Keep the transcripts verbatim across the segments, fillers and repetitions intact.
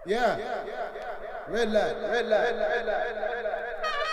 Yeah. Red light, red light, red light, red light, red light.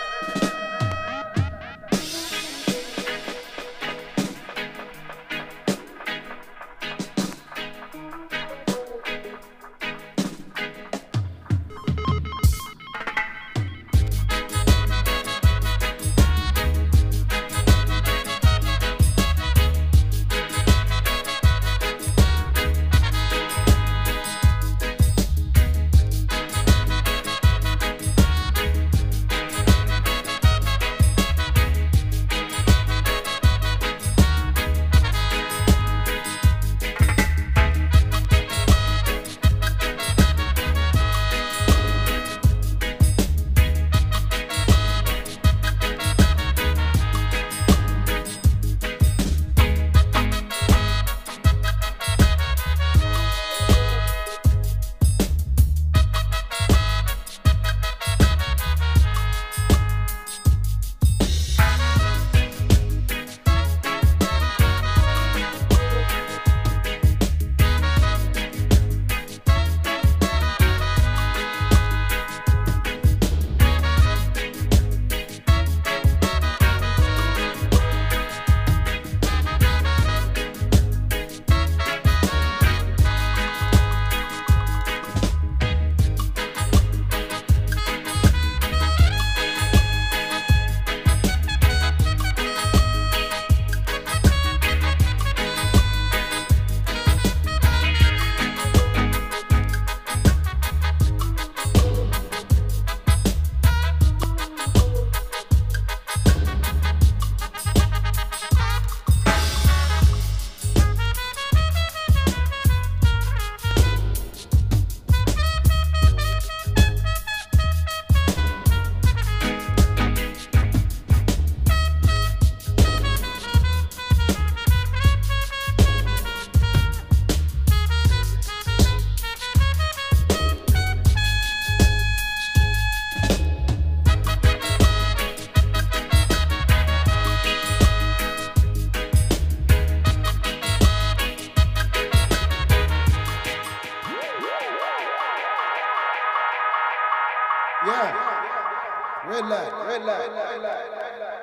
Yeah. Red light, red light, red light, red light.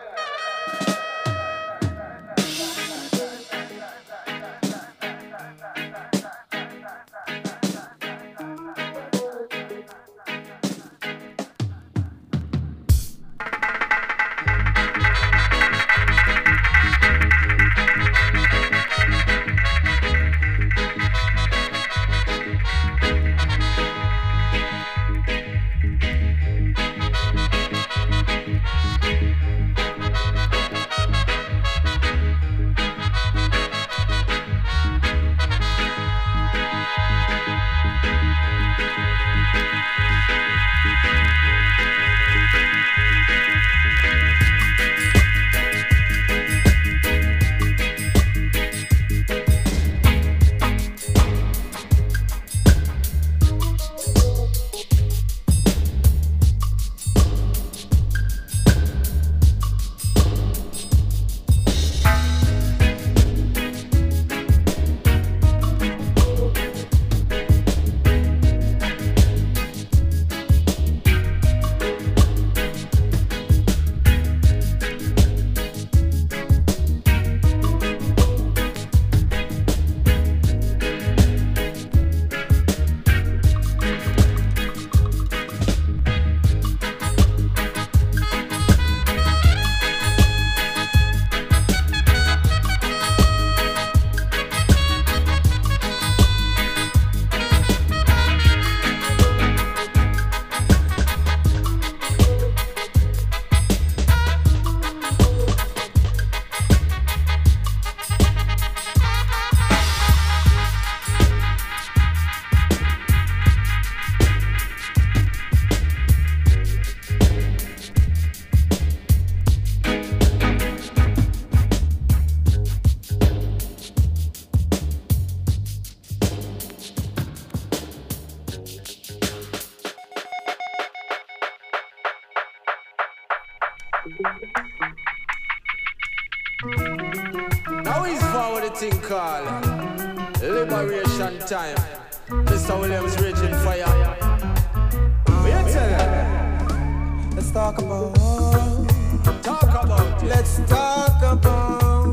Now is for the thing called Liberation Time. Mister Williams raging fire. What you tell you? Let's talk about. Talk about it. Let's talk about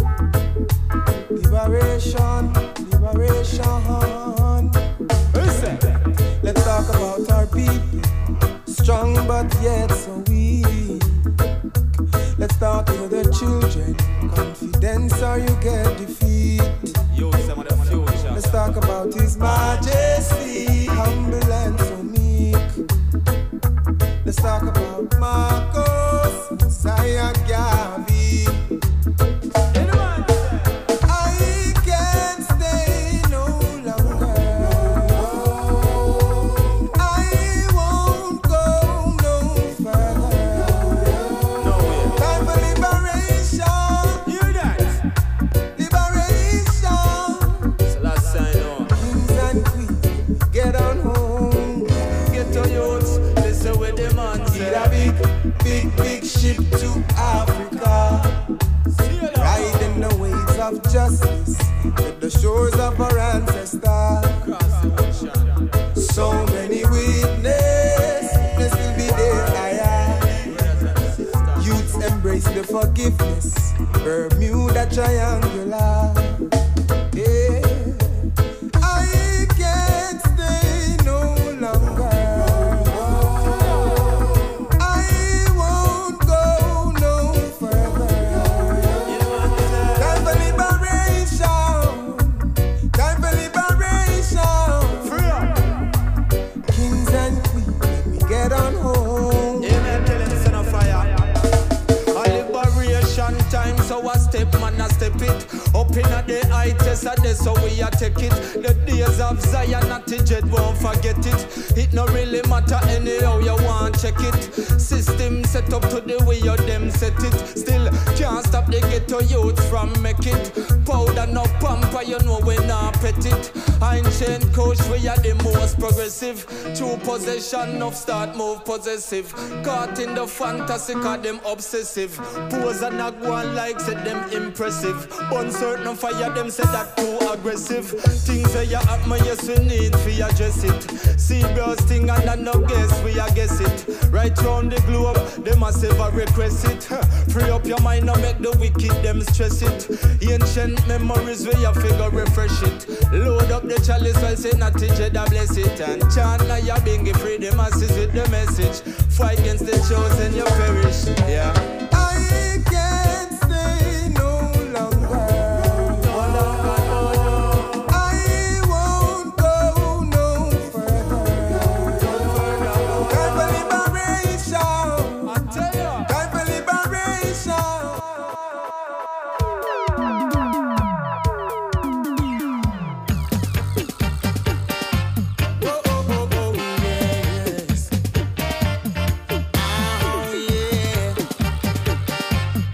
liberation, liberation. Listen. Let's talk about our people, strong but yet so weak. Let's talk to the children, confidence or you get defeat. You some of the future. Let's talk about His Majesty, humble and so meek. Let's talk about Marcos, Messiah Gavi. I can't stay no longer. I won't go no further. No way. Time for liberation, Hear that? liberation. It's the last sign on. Kings and queens, get on home. Get to youths, listen with the man Need a say. big, big, big ship to Africa. See you now. Riding the waves of justice with the shores of our ancestors. Cross the ocean. So many witnesses, they still be there. Aye, aye. Brothers and sisters. Youths embrace the forgiveness. Bermuda Triangular. Yeah. I can't stay no longer. I won't go no further. Time for liberation. Time for liberation. Free up. Kings and queens, let me get on home. Amen. Tell him son of fire. A liberation time, so I step man, I step it. Up in a the high test, a day, so we a take it. The days of Zion, not the jet, won't forget it. It no really matter anyhow you want check it. System set up to the way you them set it. Still can't stop the ghetto youth from make it. Powder no pamper, you know we not pet it. Ancient coach, we are the most progressive. True possession of start move possessive. Caught in the fantasy, cause them obsessive. Pose and a go on like said them impressive. Uncertain fire, them say that too aggressive. Things that you have me, yes we need to address it. Serious thing and I no guess we a guess it. Right round the globe, they must ever request it. Free up your mind and make the wicked them stress it. Ancient memories where you figure refresh it. Load up the chalice while say not to Jeddah bless it. And chant now you bingy free the masses with the message. Fight against the chosen you perish. Yeah. I can't stay no longer. I won't go no further. Time for liberation. I tell you. Time for liberation. Oh, oh, oh, oh, yes. Oh, yeah.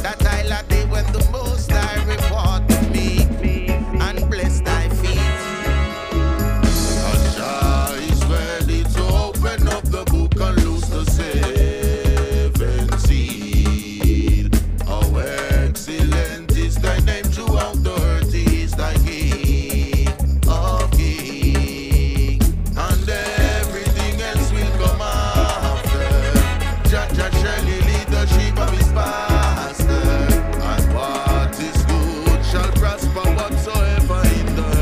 that I'll a day when the Most High reward me and bless thy feet. Jah is ready to open up the book and loose the seven seal. How excellent is thy name throughout the earth, he is thy King of kings, and everything else will come after. Jah Jah surely lead the sheep of his pasture, and what is good shall prosper whatsoever in the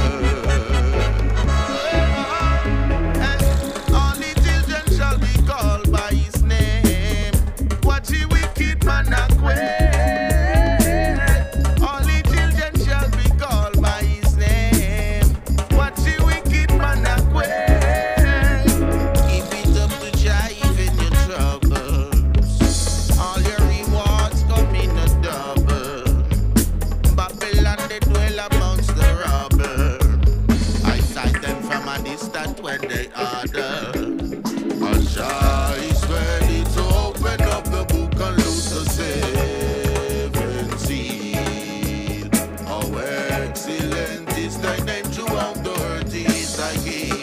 earth. All the children shall be called by his name. Watch the wicked man a quail. All the children shall be called by his name. Watch the wicked man a quail. Keep it up to Jah even your troubles. All your rewards come in a double. Babylon they dwell amongst the rubble. I sight them from a distance when they order. Jah is ready to open up the book and loose the seven seal. How excellent is thy name throughout the earth, he is thy King.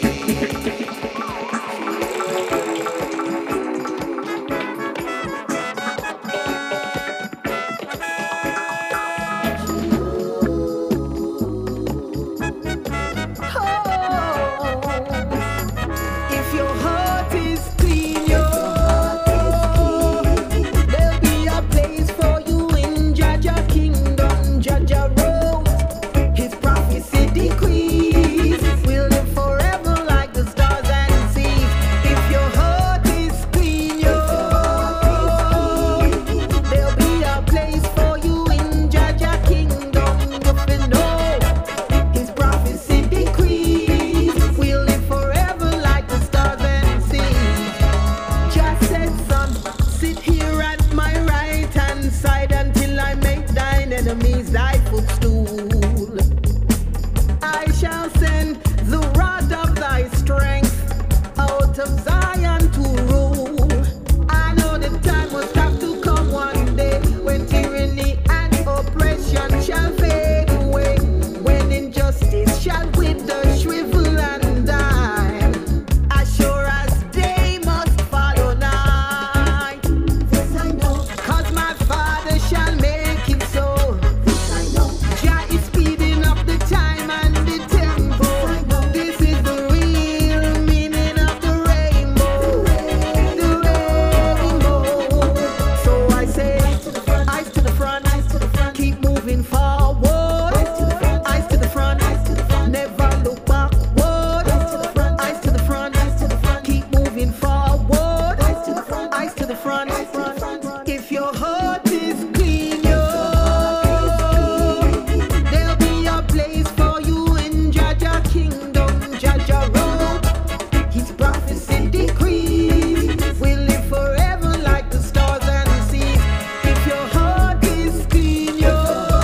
If your heart is clean, yo, there'll be a place for you in Jah Jah kingdom. Jah Jah rose, his prophecy decrees. We'll live forever like the stars and seas. If your heart is clean, yo, there'll be a place for you in Jah Jah kingdom. If you know his prophecy decrees, we'll live forever like the stars and seas. Jah said, son, sit here at my right hand side until I make thine enemies thy footstool. I shall send the rod of thy strength out of Zion to rule. I know the time must have to come one day when tyranny and oppression shall fade away, when injustice shall wither, shrivel and die. As sure as day must follow night. This I know, 'cause my Father shall make it so. This I know, Jah is speeding up the time and the tempo. This is the real meaning of the rainbow. The rainbow. So I say, eyes to the front, keep moving forward. Eyes to the front, never look backward. Eyes to the front, keep moving forward. Eyes to the front, if your heart is clean, yo, there'll be a place for you in Jah Jah kingdom. Jah Jah road, his prophecy decrees. We'll live forever like the stars and seas. If your heart is clean, yo,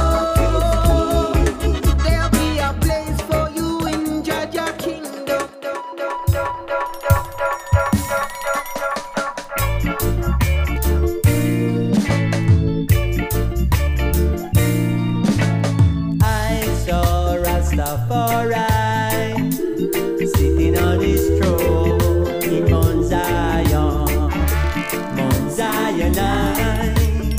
there'll be a place for you in Jah Jah kingdom. I saw Rastafari sitting on his throne in Mount Zion, Mount Zionite,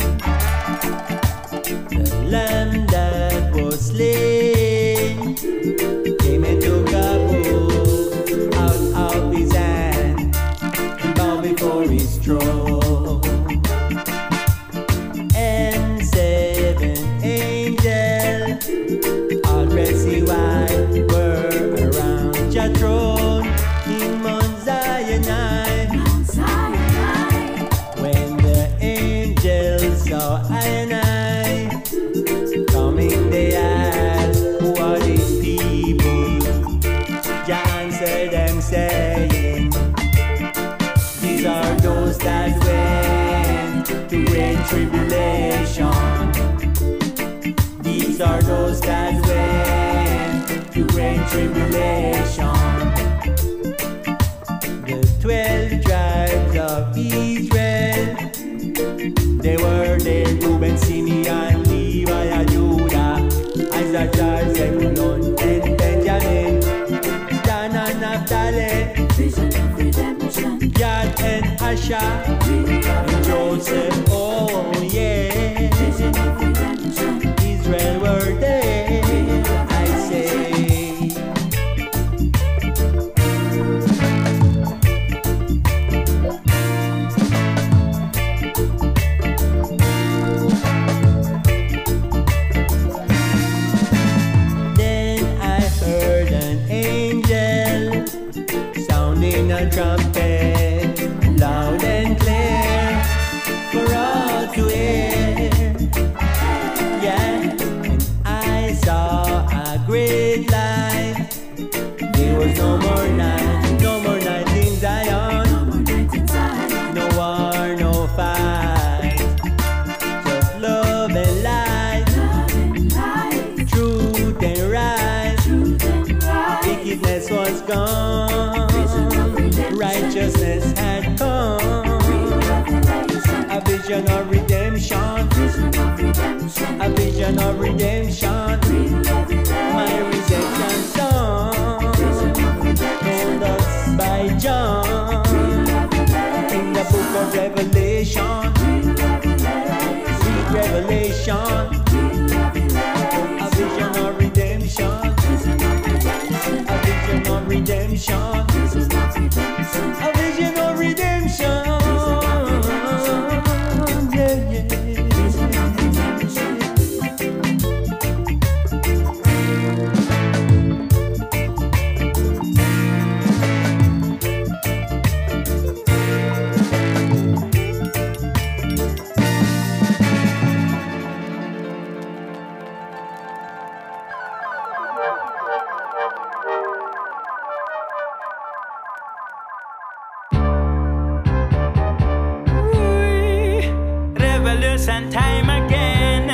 the lamb that was slain came and took a book out of his hand and bowed before his throne. And seven angels, all dressed in white, were around Jah throne in Mount Zionite. When the angels saw I and I coming, they asked, who are these people? Jah answered them saying, these are those that went to great tribulation. These are those that went to great tribulation. The twelve tribes of Israel, they were there to Reuben, Simeon, Levi, and Judah, Issachar, Zebulun, and Benjamin, Dan and Naphtali, vision of redemption, Gad and Asher, and Joseph, oh yeah, vision of redemption, Israel were there, I say. A trumpet, loud and clear, for all to hear. Yeah, and I saw a great light. There was no more night, no more night in Zion, no more night in Zion, no war, no fight, just love and light, love and light, truth and right, truth and right. Wickedness was gone. Righteousness had come. A vision of redemption. A vision of redemption. My redemption song told us by John in the book of Revelation. Sweet revelation. A vision of redemption. A vision of redemption. A vision of redemption. Yeah, yeah. And time again,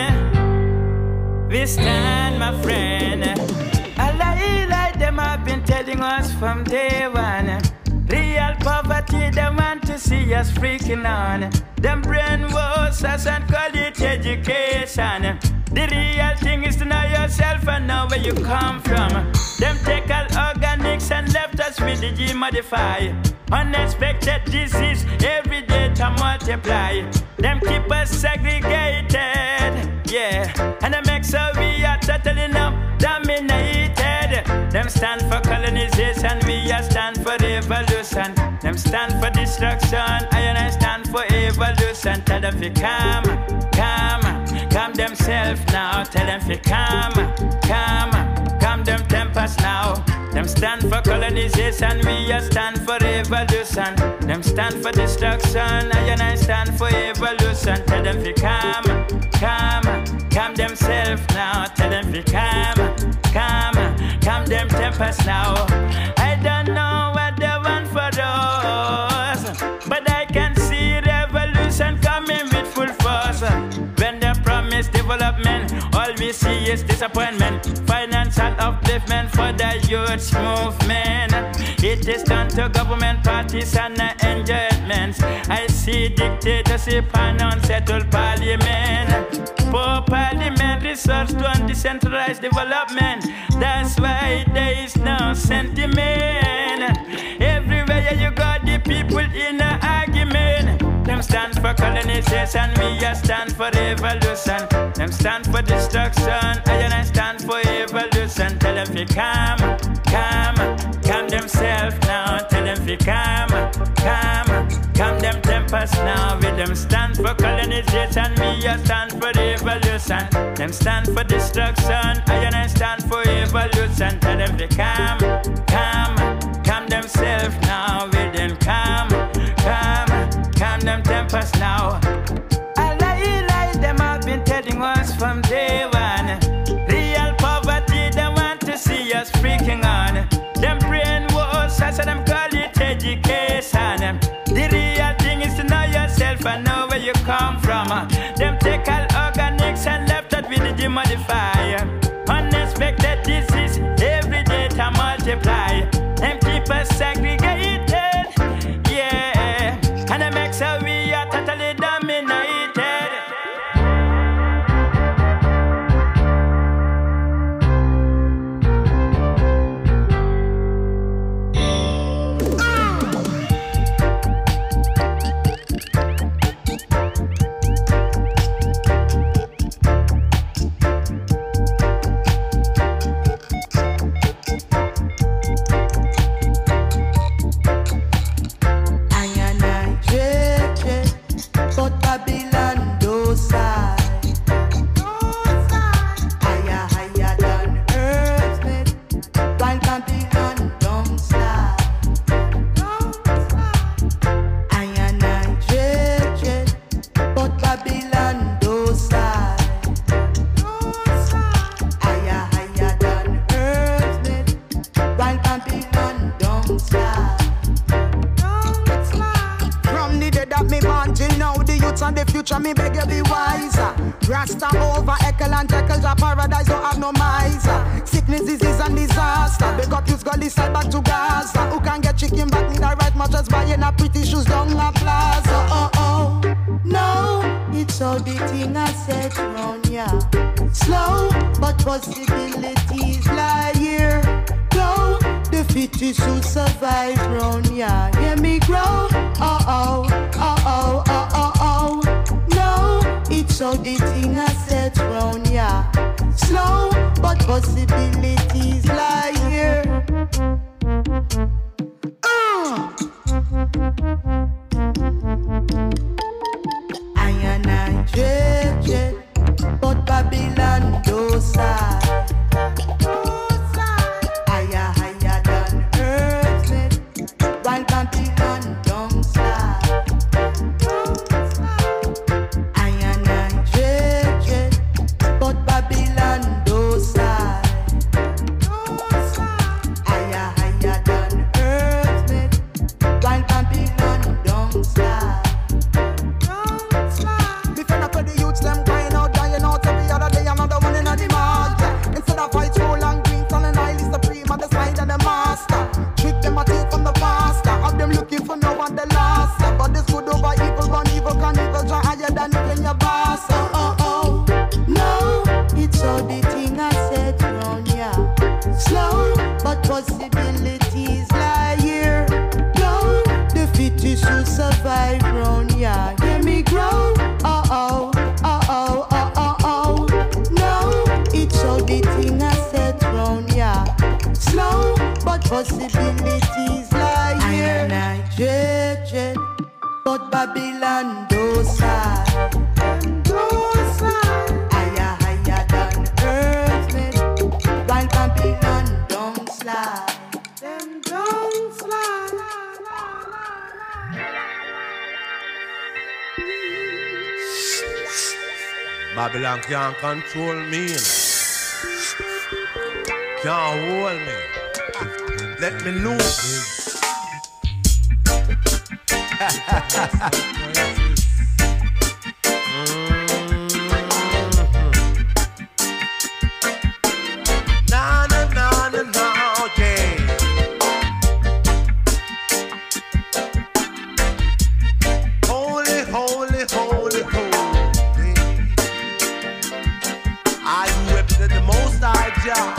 we stand, my friend. A lie like them have been telling us from day one. Real poverty, they want to see us freaking on. Them brainwash us and call it education. The real thing is to know yourself and know where you come from. Them take all organics and left us with the gene modify. Unexpected disease every day to multiply. Them keep us segregated, yeah. And them make so we are totally now dominated. Them stand for colonization, we are stand for revolution. Them stand for destruction, I and I stand for evolution. Tell them to come, come, come themselves now. Tell them to come, come, come them tempers now. Them stand for colonization, we are stand for revolution. Them stand for destruction, I and I stand for evolution. Tell them to come, come, come themselves now. Tell them to come, come, come them tempers now. I don't know what they want for us, but I can see revolution coming with full force. When they promise development, all we see is disappointment. Financial upliftment for the youth movement. It is done to government parties and enjoyments. I see dictatorship and unsettled parliament. Poor parliament resorts to decentralized development. That's why there is no sentiment. Everywhere you go, the people in an argument. Them stand for colonization, we a stand for revolution. Them stand for destruction, I and I stand for evolution. Tell them to come, come, come themselves now. Tell them to come, come, come them tempers now. With them stand for colonization, we a stand for revolution. Them stand for destruction, I and I stand for evolution. Tell them to come, come, come themselves now. With them come, come, come them tempers now. I lie, lie, them have been telling us from day one. Real poverty, they want to see us freaking on. Them brainwash us, them call it education. The real thing is to know yourself and know where you come from. Them take all organics and left it with the demodify. Unexpected disease every day to multiply. Them keep us segregated, yeah. And it makes us we are totally dominated. you be wiser. Rasta over Ekel and Jekyll, Jah paradise don't have no miser. Sickness, disease and disaster. Big up youth gully side back to Gaza. Who can get chicken back in the right mattress buying a pretty shoes down La Plaza? Oh oh, no, it's all the thing I said round ya. Slow, but possibilities lie here. Go, the fittest who survive round ya. Hear me grow. Oh oh, oh oh, oh oh oh. No, it's all the thing I said round ya. Slow, but possibilities lie here. Uh. I and I jet jet, but Babylon docile. Higher, higher than earth, while Babylon don't slide. I and I jet jet, but Babylon docile. Higher, higher than earth, while Babylon don't slide. Before I put the youths them crying out, dying out every other day, another one in the mark. Instead of white, roll and green, telling I is the prima, the side of the master. Trick them a take from the pastor, have them looking for no one the last. But this good over evil, run evil, can evil, try higher than even your boss. Oh oh oh, no, it's all the thing I said round ya. Slow, but possibilities lie here. Go, the fittest who survive round ya. Hear me grow. Oh oh, oh oh, oh oh oh. No, it's all the thing I said round ya. Slow, but possibilities lie here. I and I jet jet, but Babylon docile. Higher, higher than earth, while Babylon don't slide. Them don't slide. Babylon can't control me. Can't hold me. Let me loose. Na na na na na, yeah. Holy, holy, holy, holy. I represent the Most High Jah.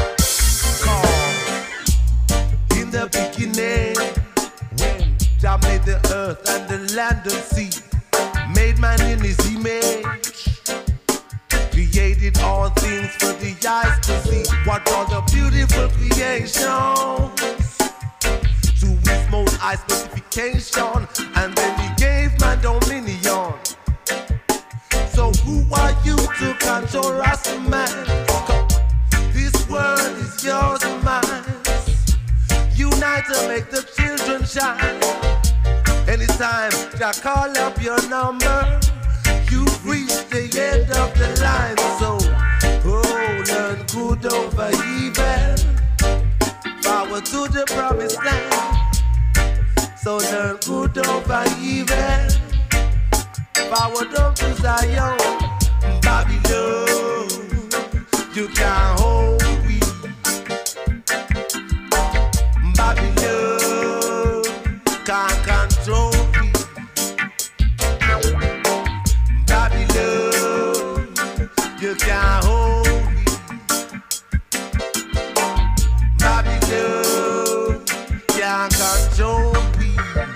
In the beginning, when Jah made the earth and the land and sea, made man in His image, created all things for the eyes to see. What are the beautiful creations to His most high specification, and then He gave man dominion. So who are you to control us, man? This world is yours and mine. Unite to make the children shine. Anytime Jah call up your number, you've reached the end of the line. So, oh, learn good over evil. Forward to the promised land. So learn good over evil. Forward up to Zion. Babylon, you can't hold me. Babylon can't control me. Babylon, you can't hold me. Babylon can't control me.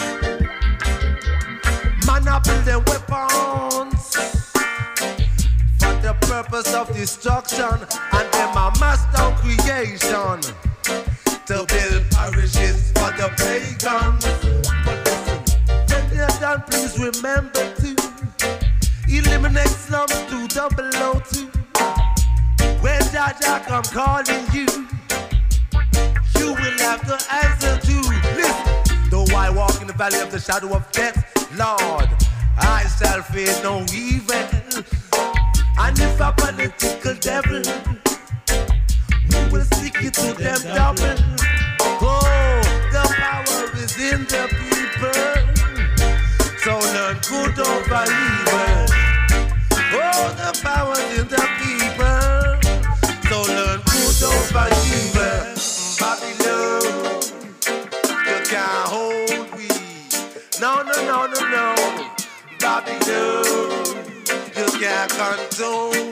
Man up in their weapons for the purpose of destruction, and them a master creation to build parishes for the pagans. But listen, when they're done, please remember to eliminate slums to double O two. When Jah Jah come calling you, you will have to answer to. Listen, though I walk in the valley of the shadow of death, Lord, I shall fear no evil. And if a political devil, we will stick it to them double. Oh, the power is in the people. So learn good over evil. Jamaican tune.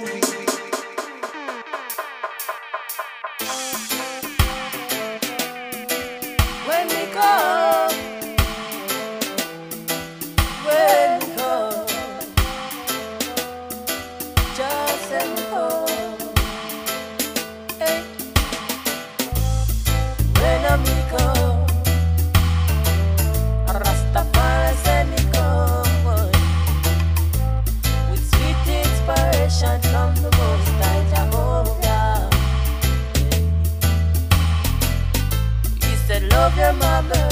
When we come, when we come, just send me home. Hey. When we come, Rastafari send me come with sweet inspiration from the Most High Jehovah. He said, love your mother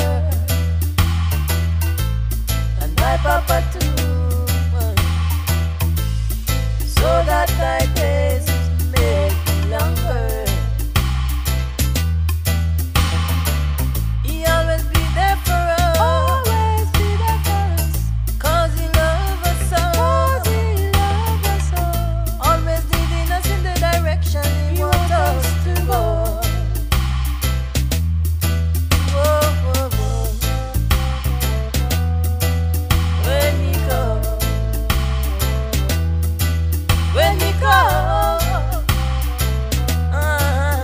and my papa too, so that thy days may be longer. He always be there for us, always be there for us, 'cause he loves us so, 'cause he loves us so, always leading us in the direction he wants us to go. Whoa, whoa, whoa. When he come, when he come, uh-huh.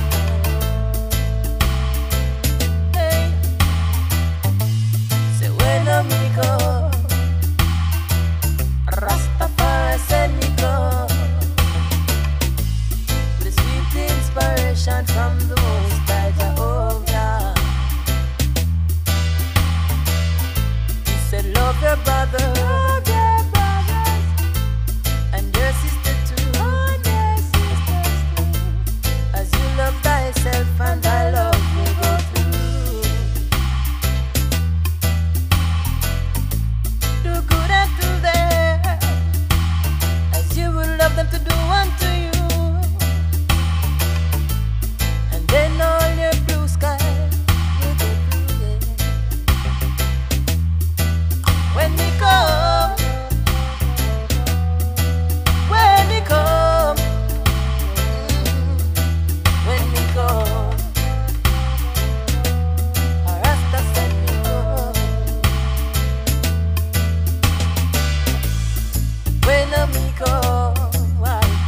Hey. Say when he come, Rastafari send me come with sweet inspiration from the Most High Jehovah. He said, love your brother, love your brothers, and your sister too, and your sisters too, as you love thyself and thy love will go through. Do good unto them, as you will love them to do unto you, and then all your blue skies will go through. Yeah. When we come, when we come, mm, when we come, our Rasta send me come. When we come, why?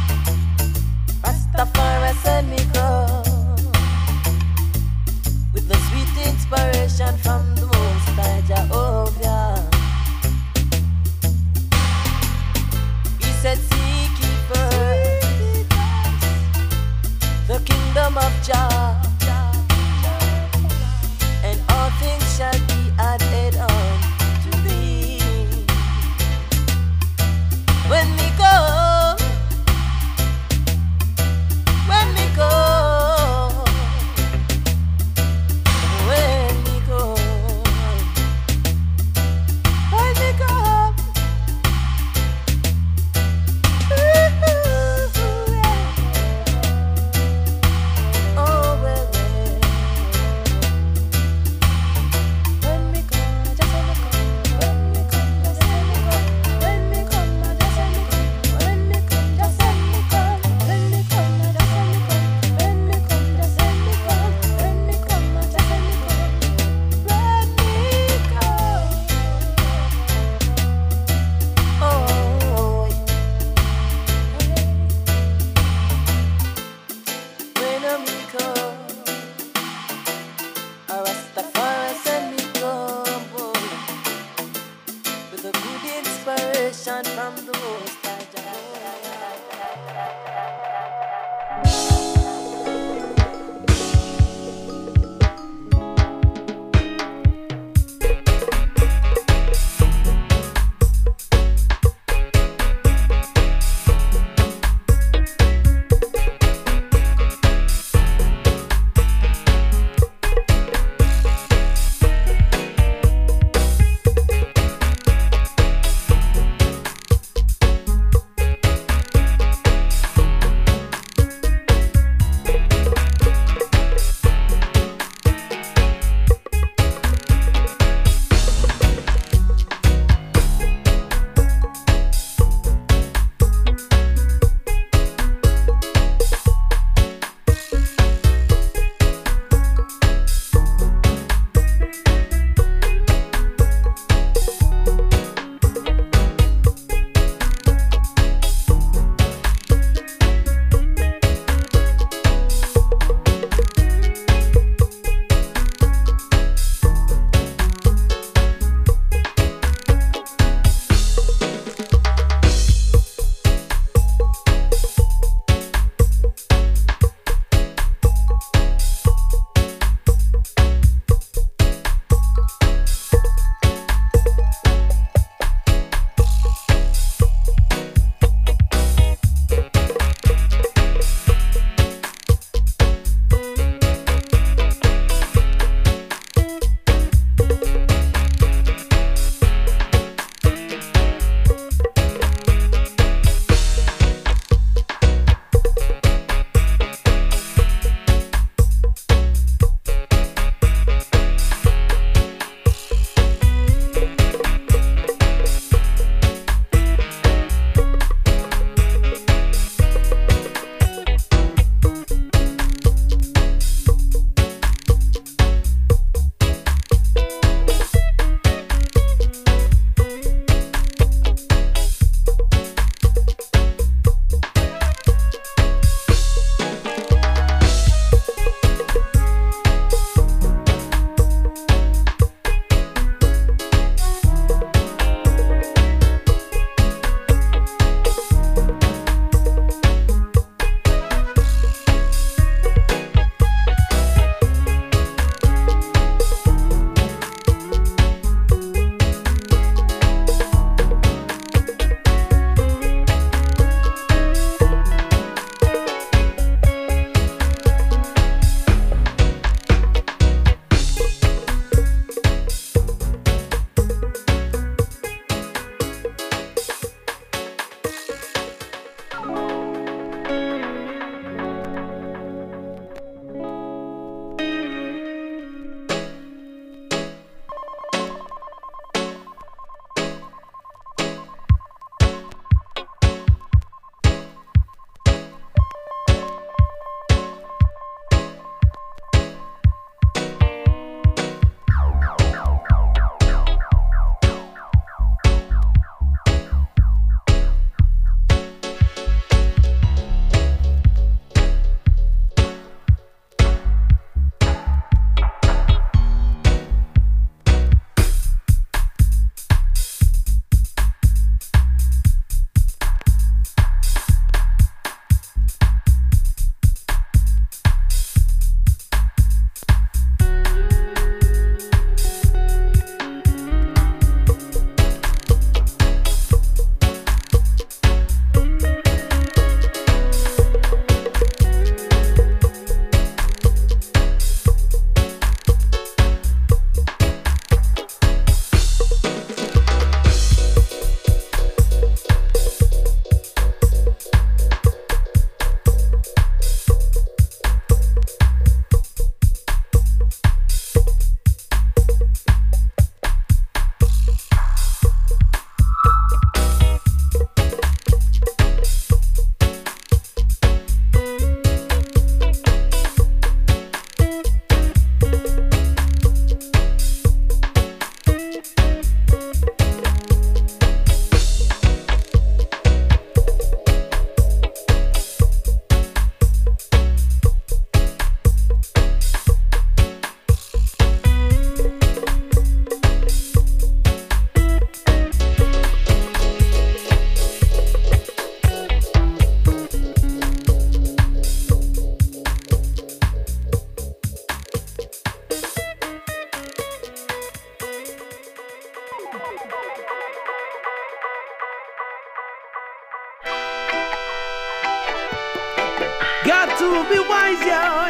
Got to be wise, yeah,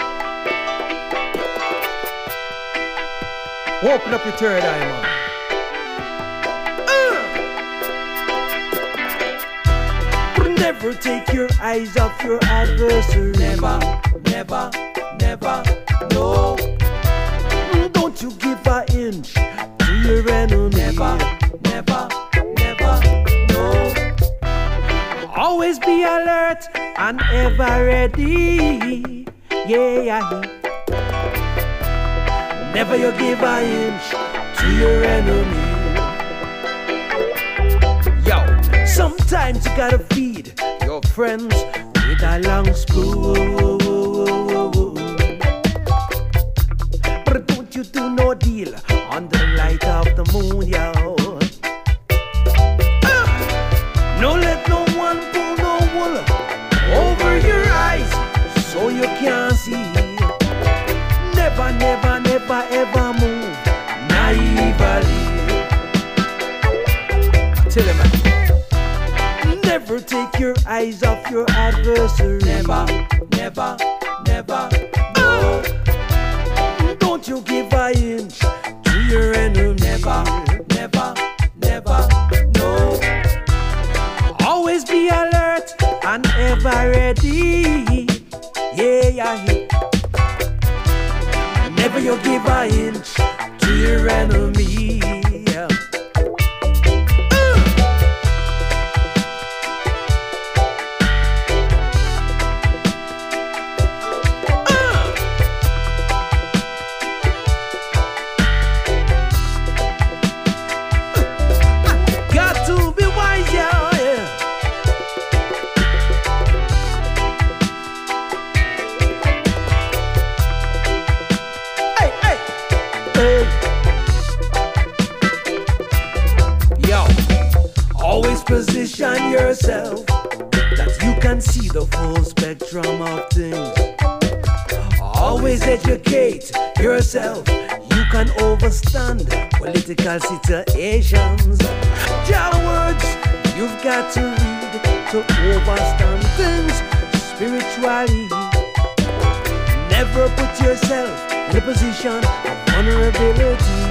yeah. Open up your third eye, man. Uh. Never take your eyes off your adversary. Never, never, never, no. Don't you give an inch to your enemy. Never, never, never, no. Always be alert and ever ready. Yeah, yeah. Never you give an inch to your enemy. Yo, sometimes you gotta feed your friends with a long spoon. But don't you do no deal on the light of the moon, yo. Uh, no let no one pull no wool over your eyes so you can't see. Never, never, never, ever move naively. Tell him, man. Never take your eyes off your adversary. Never, never, never, no. Don't you give an inch to your enemy. Never, never, never, no. Always be alert and ever ready. Yeah, yeah. Never you give an inch to your enemy. Yeah. Uh. Uh. Got to be wise, yeah, yeah. Yo, always position yourself that you can see the full spectrum of things. Always educate yourself. You can overstand political situations. Your words you've got to read to overstand things spiritually. Never put yourself in a position of vulnerability.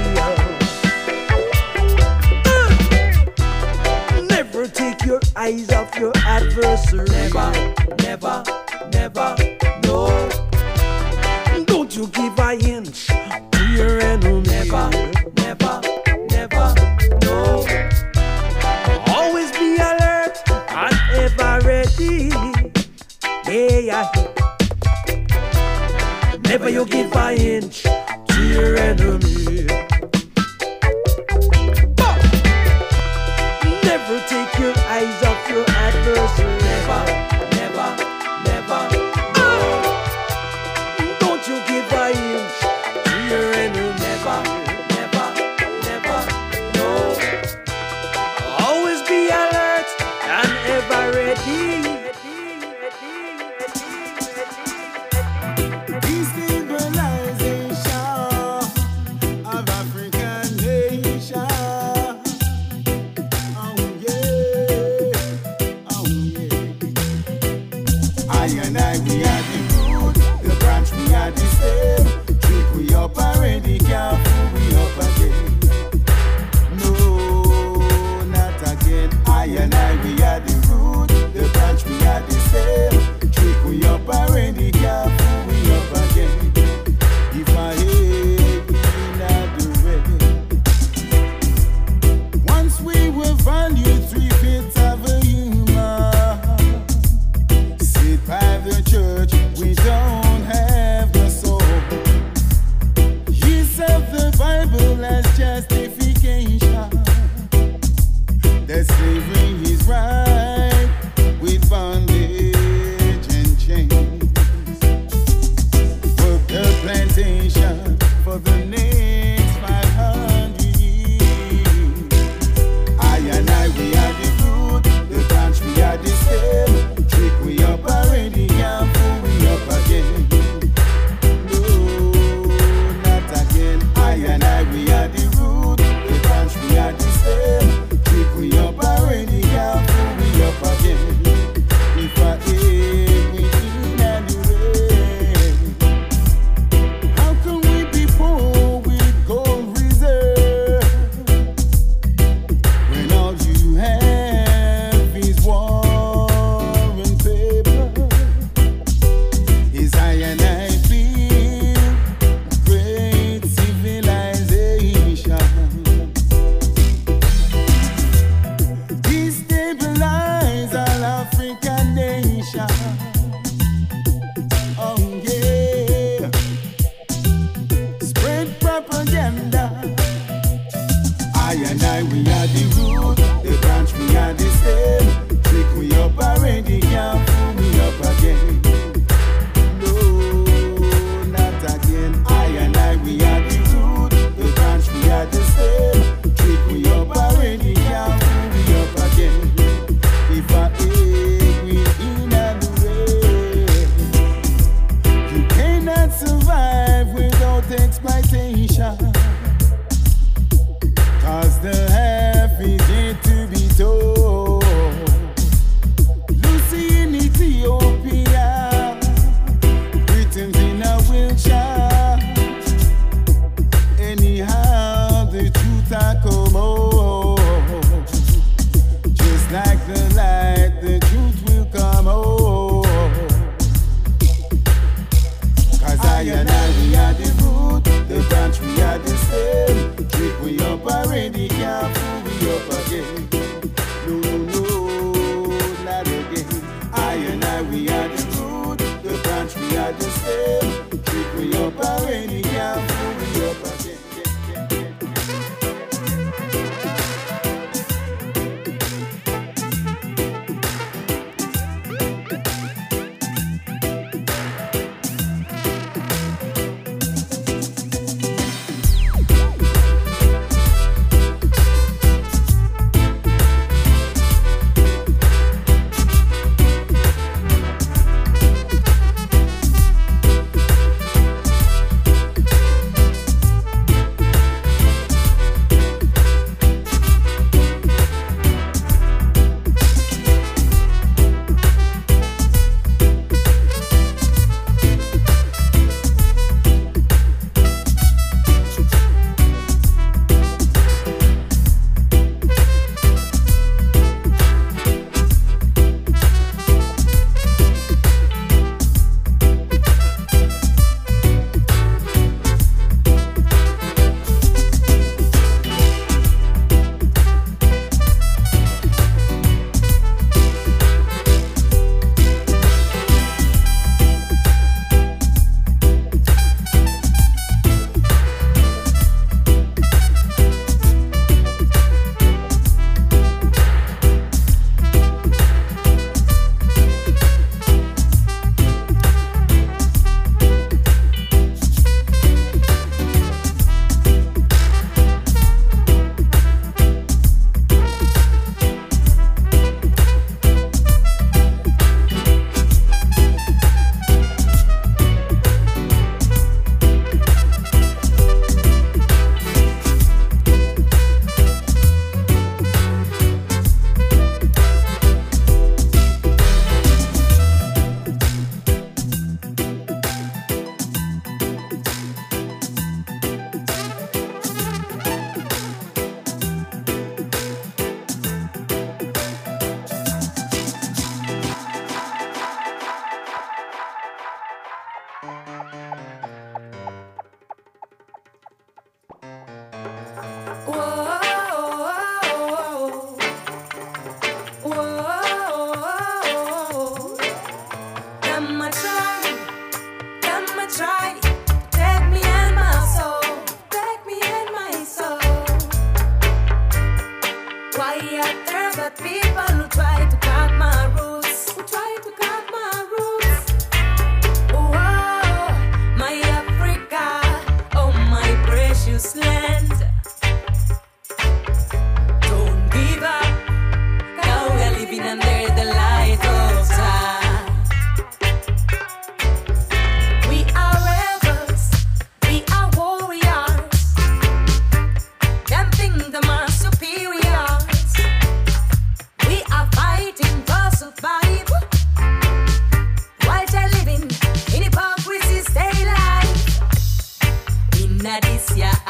Uh, never take your eyes off your adversary. Never, never, never, no. Don't you give an inch to your enemy. Never, never, never, no. Always be alert and ever ready. Yeah, yeah. Never you give an inch to your enemy. Oh. Never take your eyes off your adversary. Never, never, never. Oh. Don't you give an inch to your enemy. Never, never, never, no. Always be alert and ever ready. Church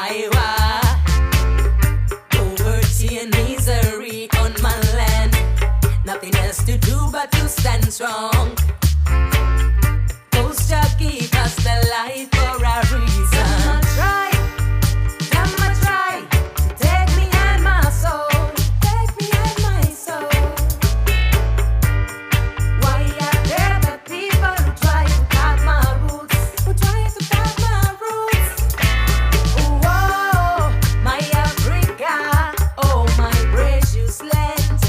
Iowa. Poverty and misery on my land. Nothing else to do but to stand strong. Those Jah give us the life for a reason. Them a try, them a try to take me and my soul, take me and my soul. Why are there the people who try to cut my roots, who try to cut my roots? Oh, my Africa, oh my precious land.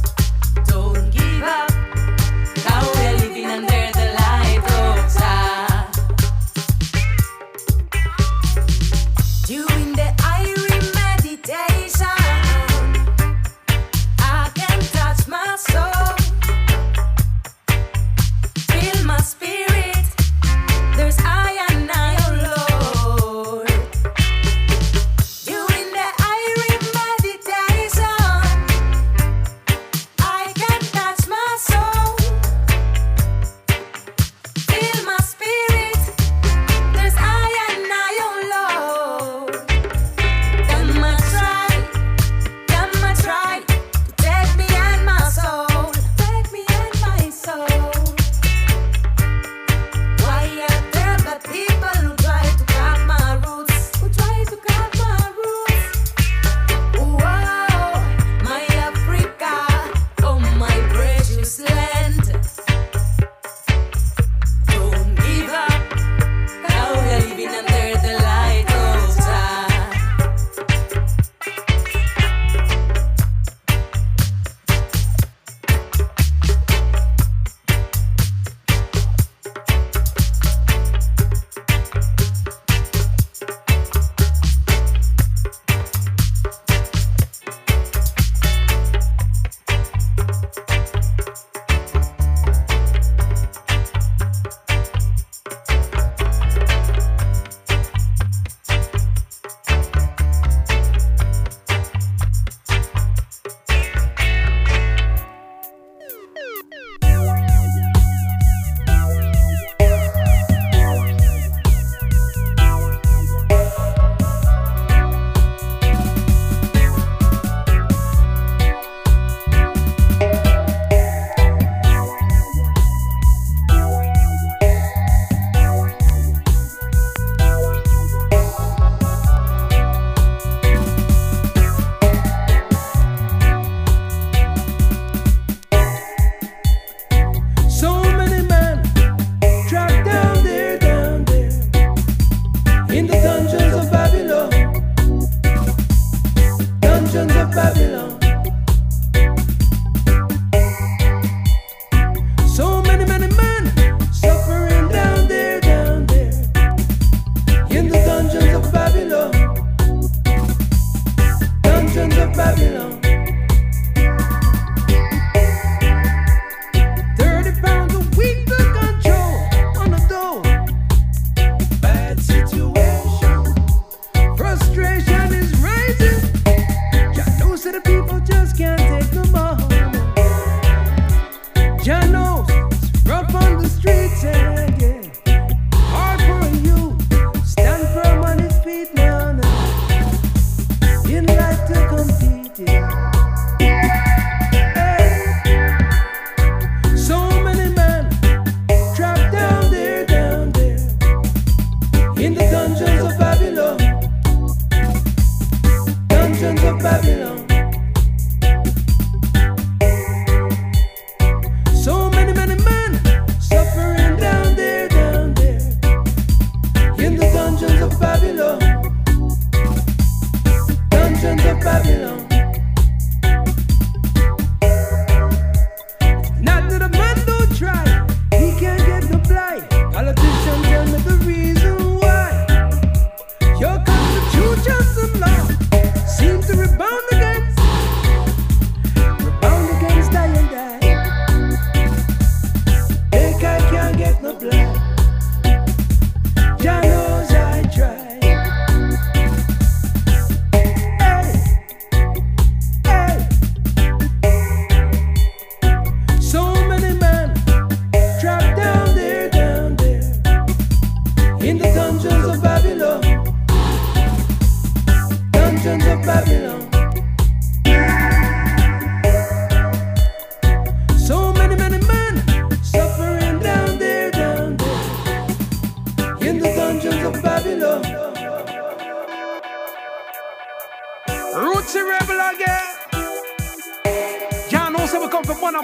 Don't give up, now we're living under the light of time.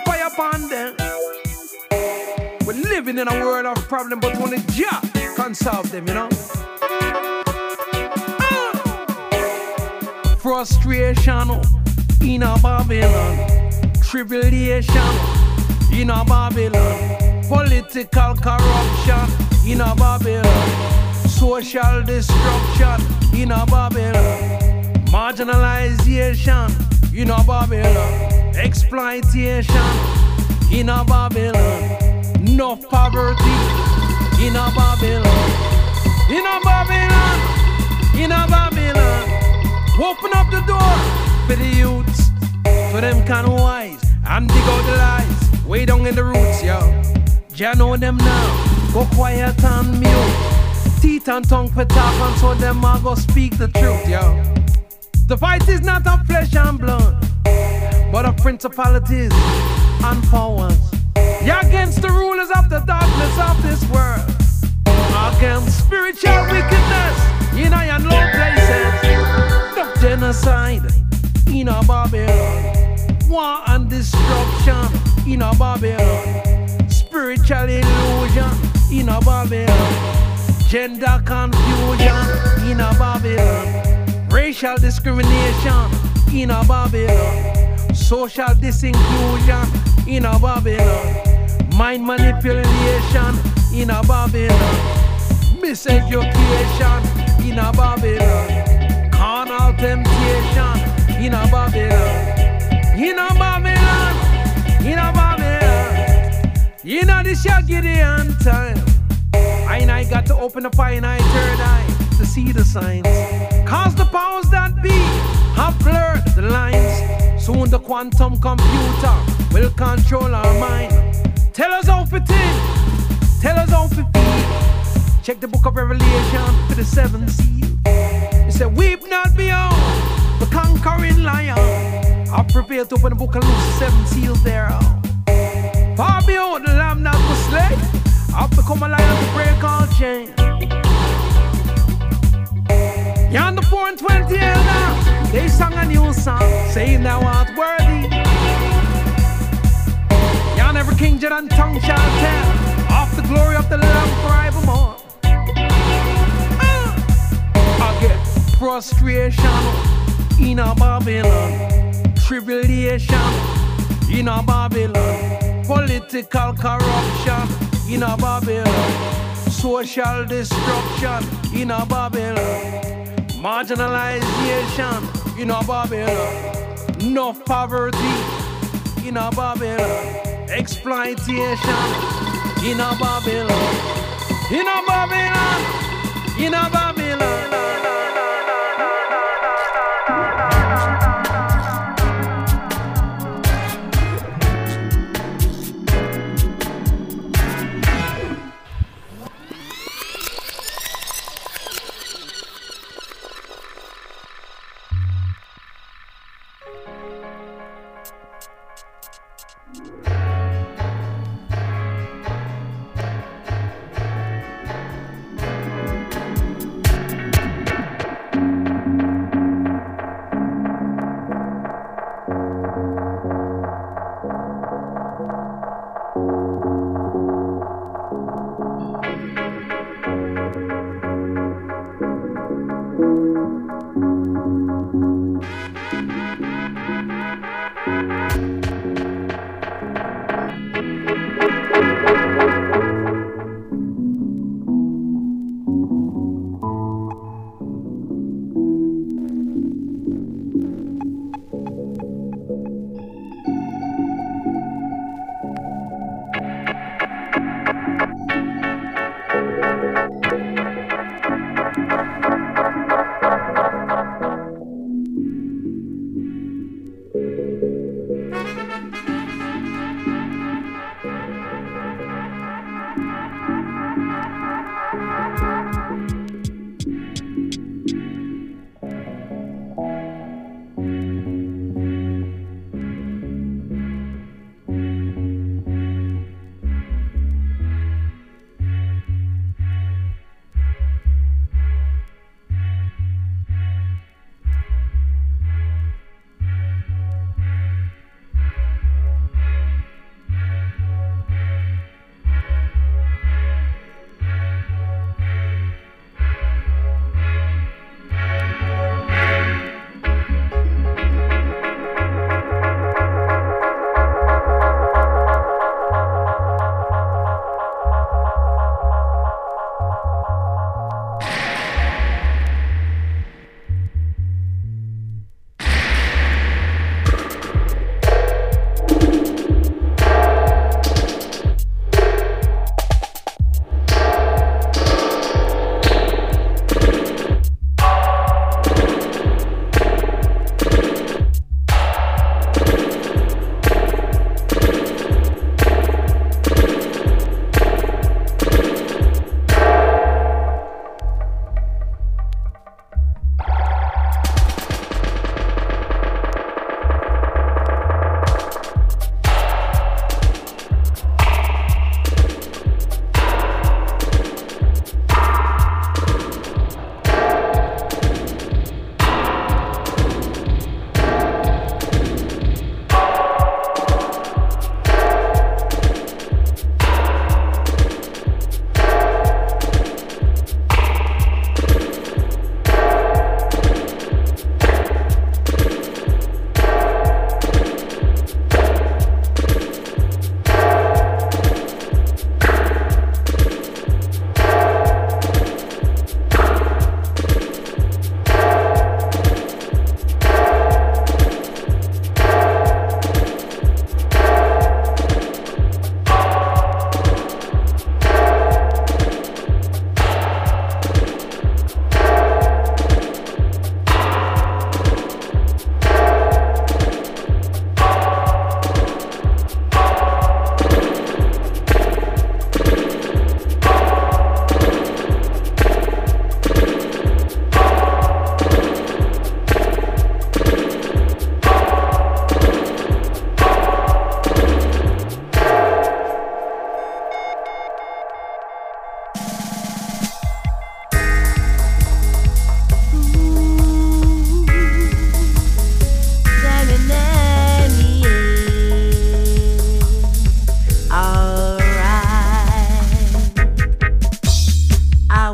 fire upon them. We're living in a world of problems, but only Jah can solve them, you know. Ah. Frustration in a Babylon, tribulation in a Babylon, political corruption in a Babylon, social destruction in a Babylon, marginalization in a Babylon, exploitation in a Babylon, no poverty in a Babylon, in a Babylon, in a Babylon. Open up the door for the youths, for them kind of wise, and dig out the lies way down in the roots, yo. Jah know them now, go quiet and mute. Teeth and tongue for talk, and so them are go speak the truth, yo. The fight is not of flesh and blood, but of principalities and powers. You're against the rulers of the darkness of this world, against spiritual wickedness in high and low places. No genocide in a Babylon, war and destruction in a Babylon, spiritual illusion in a Babylon, gender confusion in a Babylon, racial discrimination in a Babylon, social disinclusion in a Babylon, mind manipulation in a Babylon, miseducation in a Babylon, carnal temptation in a Babylon, in a Babylon, in a Babylon, in a this Gideon time. I and I got to open up eye and eye, third eye, to see the signs. Cause the powers that be have blurred the lines. Soon the quantum computer will control our mind. Tell us how to think, tell us how to feel. Check the book of Revelation for the seven seals. It said, weep not behold the conquering lion. I've prepared to open the book and loose the seven seals there. Far behold the lamb that was slain. I've become a lion to break all chains. Yonder the four and twenty elders, they sang a new song, saying thou art worthy. Yonder every king, jet and tongue shall tell of the glory of the Lamb forevermore. I get frustration in a Babylon, tribulation in a Babylon, political corruption in a Babylon, social destruction in a Babylon, marginalization in a Babylon, no poverty in a Babylon, exploitation in a Babylon, in a Babylon, in a Babylon.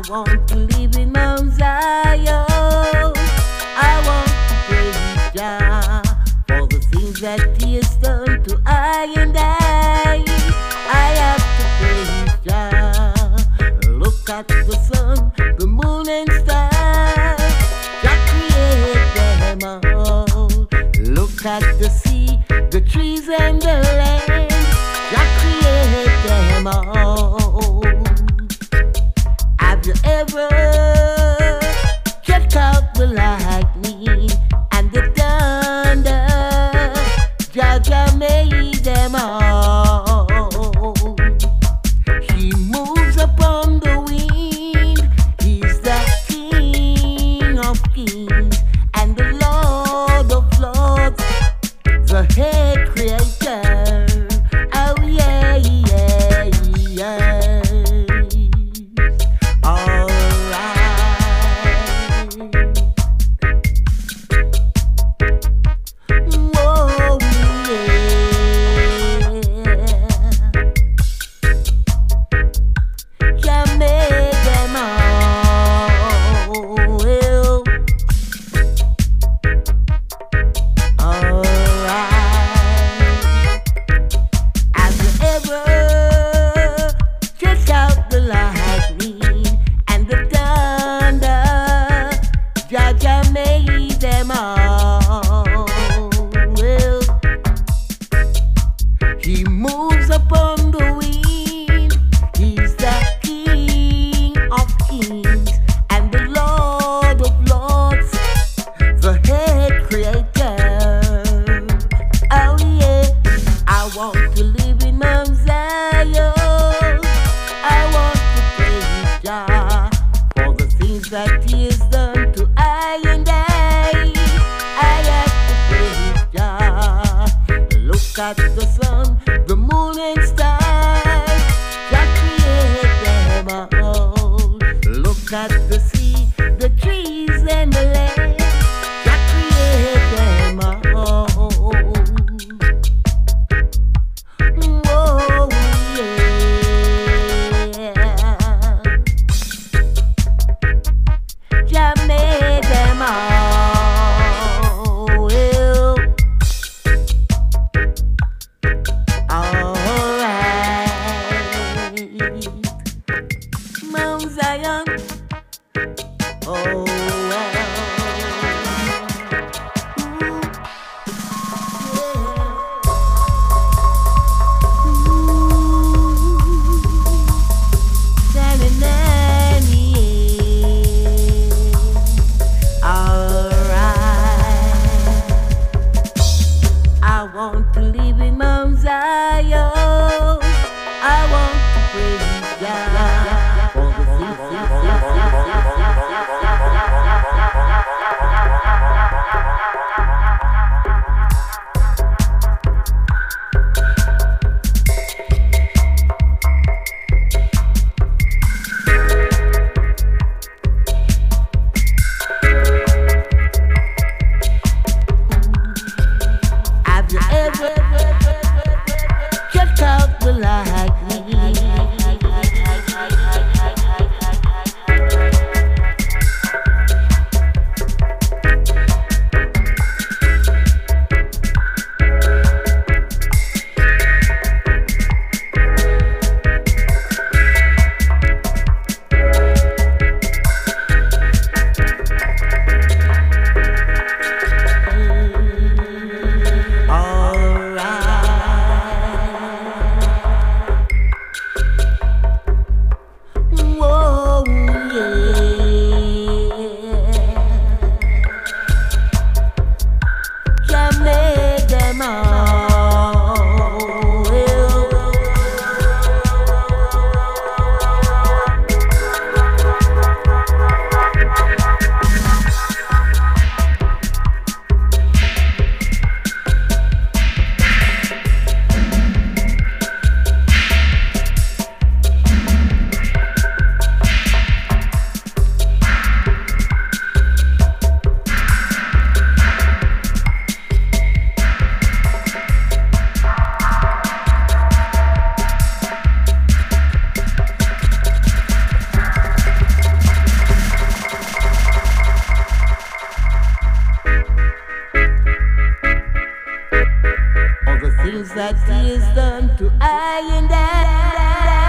want to live in Mount Zion. I want to praise Jah for the things that He has done to I and I. I have to praise Jah. Look at the sun, the moon and stars. Jah created them all. Look at the sea, the trees and the land. Jah created them all. Have you ever checked out the lightning and the thunder? Jah Jah made them all. He moves upon the wind. He's the King of kings and the Lord of lords, the head creator. Oh yeah, yeah, yeah. All right. Whoa, yeah. Jah made them all. Well, all right. Have you ever checked out the lightning and the thunder? Jah Jah made them all. Well, He moves upon the wind. He's the King of kings and the Lord of lords, the head creator. Oh yeah, I want to live in Mount Zion. I want to praise Jah for the things that He has done to I and I. I have to praise Jah. Look at the sun, the moon and stars. done to I and I.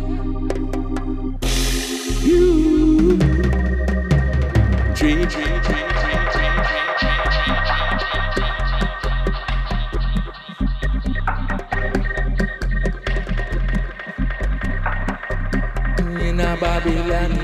Tree, tree, tree. In a Babylon.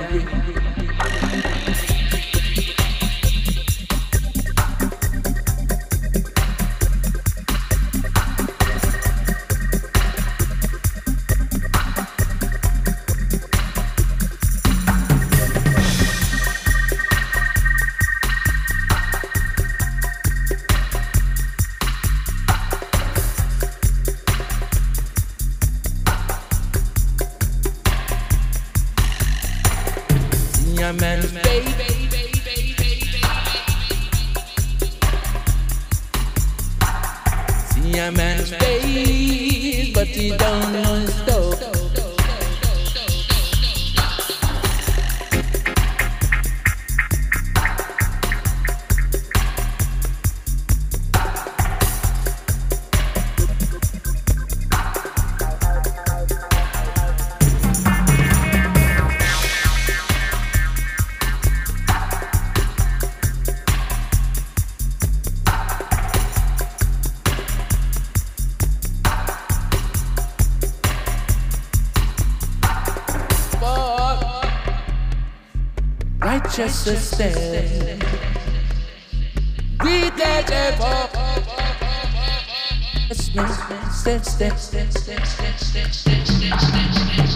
A man's baby. See a man's face, but he don't know his stuff. Righteous stand. We get it up. Stand, stand, stand, stand, stand, stand, stand, stand.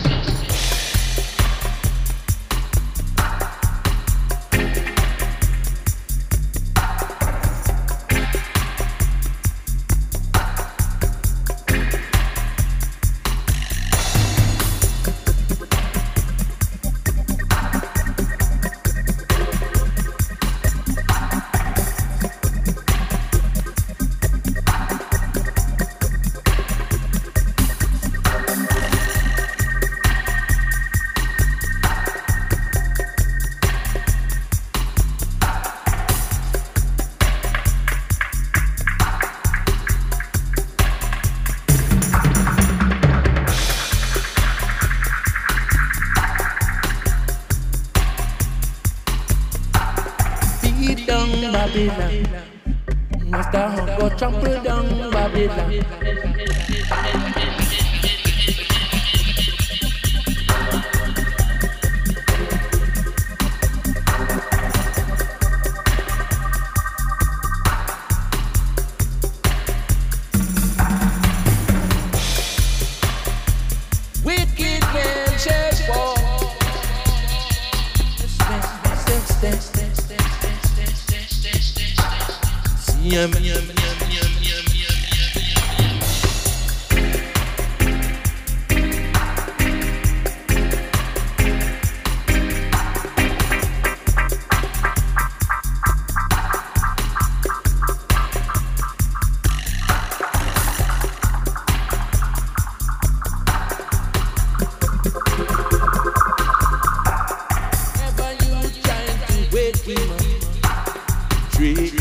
Babylon, Master Hugo trample down Babylon. Wicked men chase for. Yum, yum, yum, yum, yum, yum, yum. Never you trying to wake him up. Dream.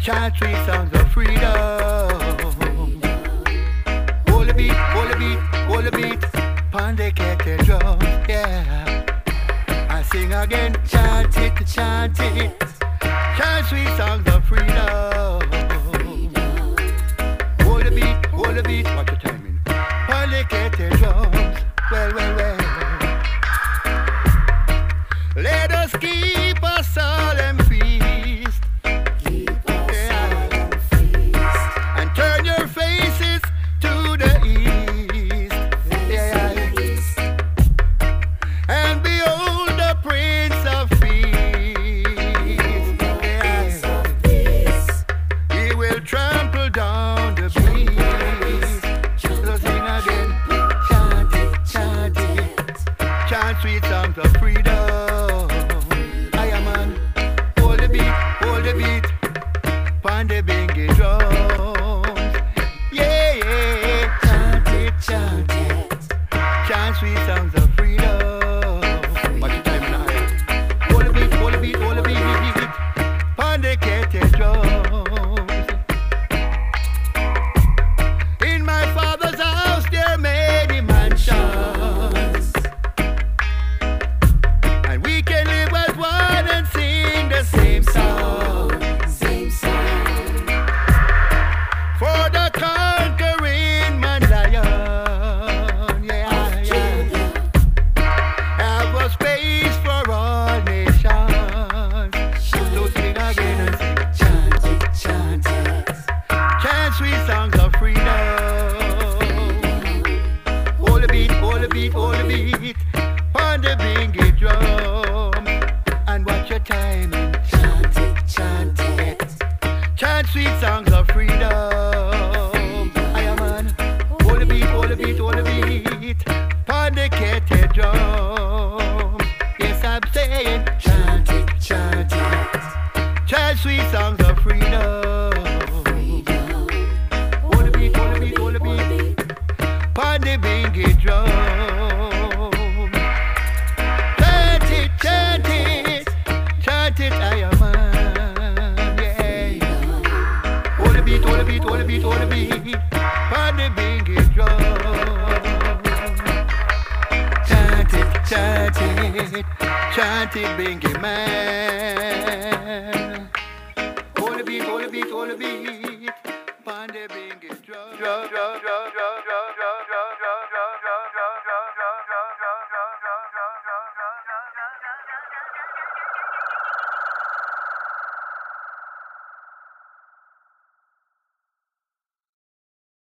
chant sweet songs of freedom. Hold the beat, hold the beat, hold the beat, pon the kettle drums, yeah. I sing again, chant it, chant it, chant sweet songs of freedom. Hold the beat, hold the beat, watch your timing, pon the kettle drums, well, well, well. Let us keep a solemn feast, yeah. And turn your faces to the east, yeah. And behold the Prince of Peace, yeah. He will trample down the beast. So sing again, chant it, chant it, chant sweet songs of freedom. On the bingy drums, yeah, yeah, chant it, chant it, chant sweet songs of freedom. What the time now? Hold the beat, hold the beat, hold the beat, on the kettle drums. In my Father's house there are many mansions, and we can live as one and sing the same song. For the conquering man lion, yeah, yeah. Have a space for all nations. So sing again and sing, chant it, chant it, chant sweet songs of freedom. Hold the beat, hold the beat, hold the beat, on the bingy drum, and watch your timing. Chant it, chant it, chant sweet songs of freedom. Beat, all the beat, pon the kettle drum. Yes, I'm saying, chant it, chant it, chant sweet songs of freedom. All the beat, all the beat, all the beat, pon the bingy drum. Chant it, chant it, chant it, I am man, yeah. All the beat, all the beat, all the beat, all the beat, pon the bingy drum. Chant it, chant it, bingy man.